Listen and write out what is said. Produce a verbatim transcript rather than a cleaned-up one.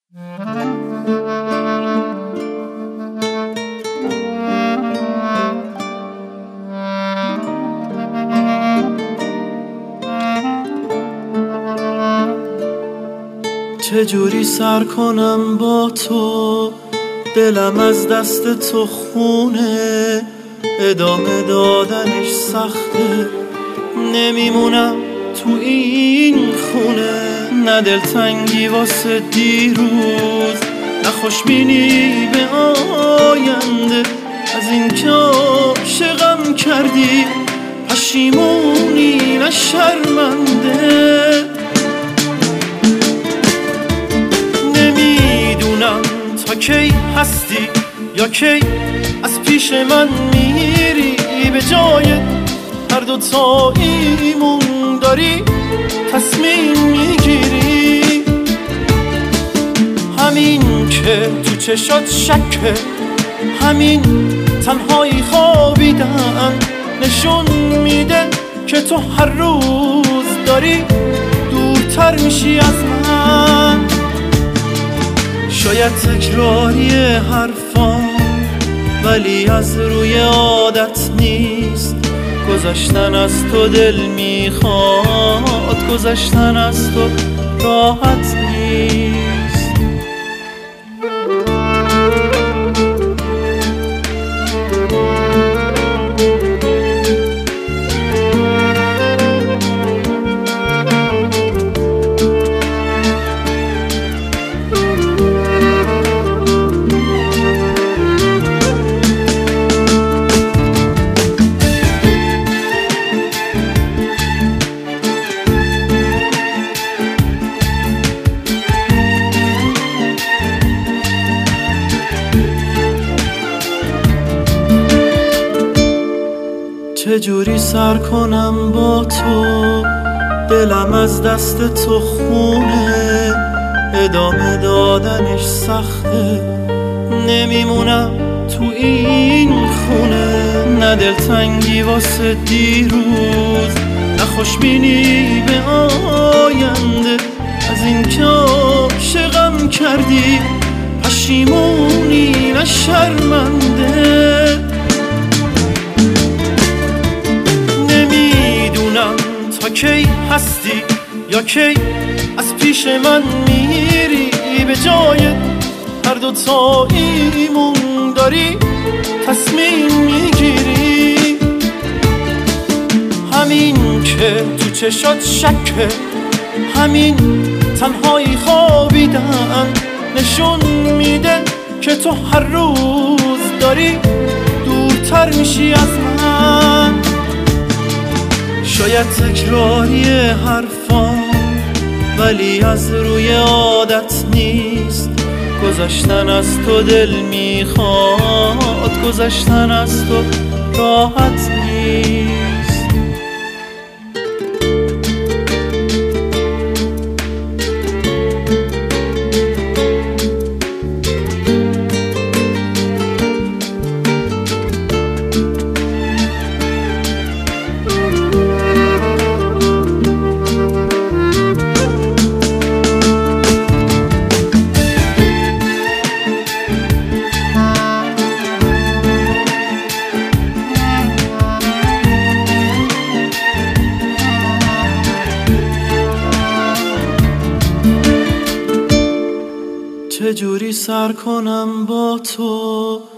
چجوری سر کنم با تو، دلم از دست تو خونه، ادامه دادنش سخته، نمیمونم تو این خونه. نه دلتنگی واسه دیروز، نه خوشبینی به آینده، از این که عاشقم کردی پشیمونی نه شرمنده. نمیدونم تا کی هستی یا کی از پیش من میری، به جای هر دو تاییمون داری تصمیم میگیری. همین که تو چشات شکه، همین تنهایی خوابیدن نشون میده که تو هر روز داری دورتر میشی از من. شاید تکراری حرفام، ولی از روی عادت نیست. گذشتن از تو دل میخواد، گذشتن از تو راحت نیست. چجوری سر کنم با تو، دلم از دست تو خونه، ادامه دادنش سخته، نمیمونم تو این خونه. نه دلتنگی واسه دیروز، نه خوشبینی به آینده، از این که عاشقم کردی پشیمونی نه شرمنده. تا کی هستی یا کی از پیش من میری، به جای هر دو تاییمون داری تصمیم میگیری. همین که تو چشات شکه، همین تنهایی خوابیدن نشون میده که تو هر روز داری دورتر میشی از من. شاید تکراری حرفام، ولی از روی عادت نیست. گذشتن از تو دل میخواد، گذشتن از تو راحت نیست. چجوری سر کنم با تو،